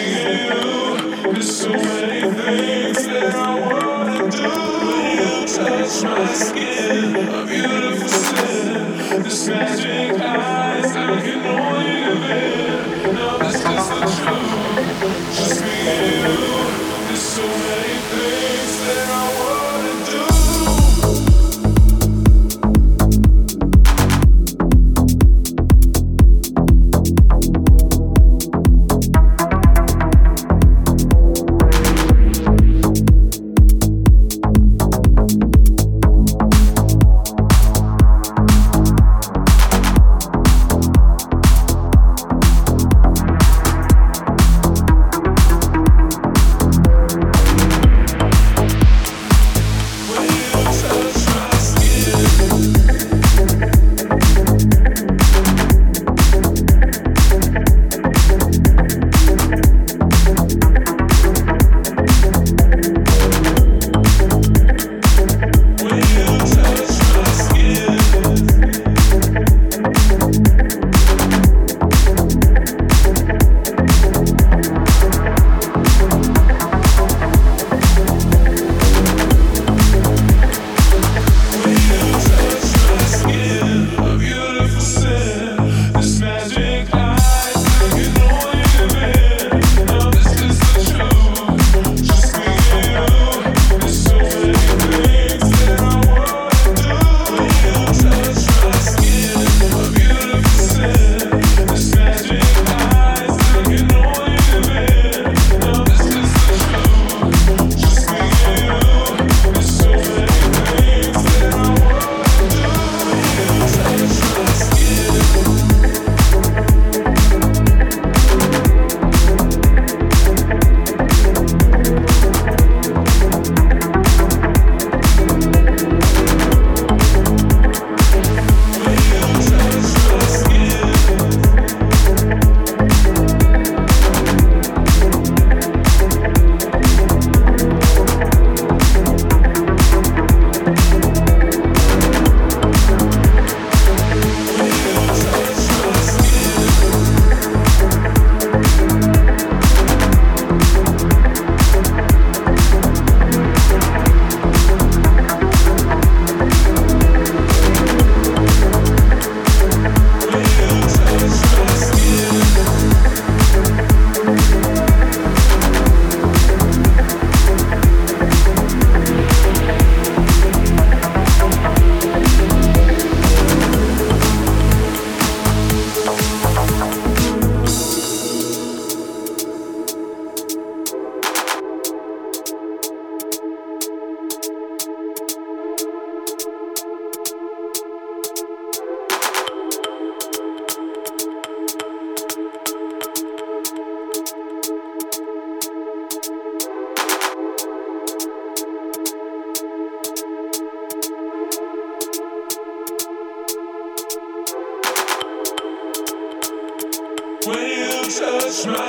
touch my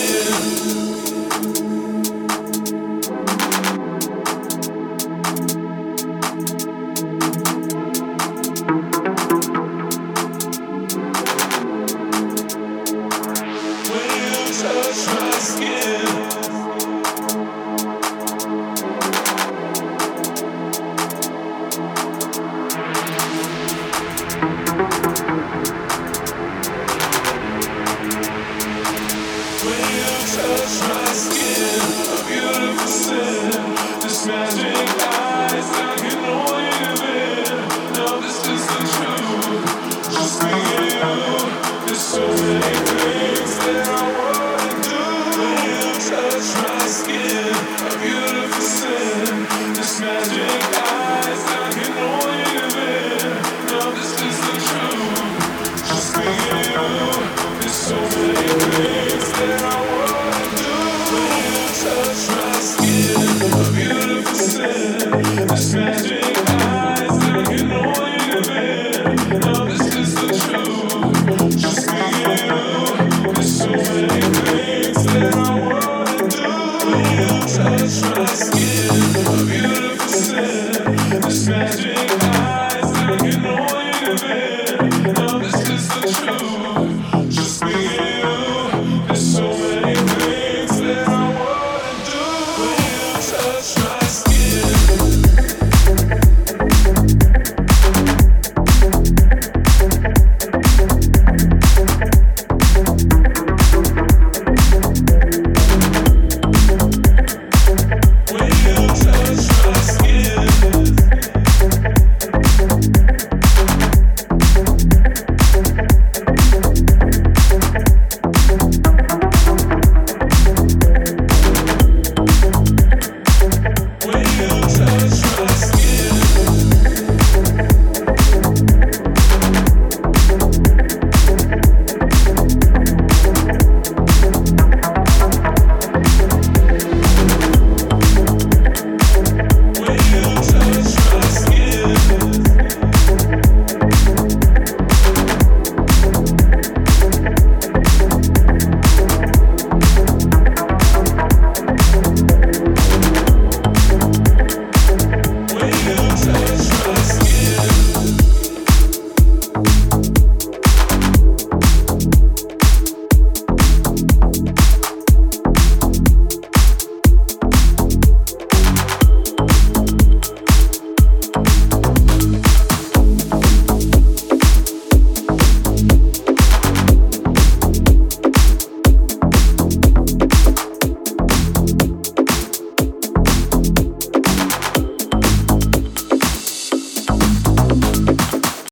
skin. Touch my skin. When you touch my skin, a beautiful sin. This magic eyes, I can only live in. No, this isn't true. Just me and you. There's so many things that I wanna do. When you touch my skin, a beautiful sin. This magic eyes, I can only live in. No, this isn't true. Just me and you. There's so many things that I wanna do. When you touch my skin, a beautiful sin. This magic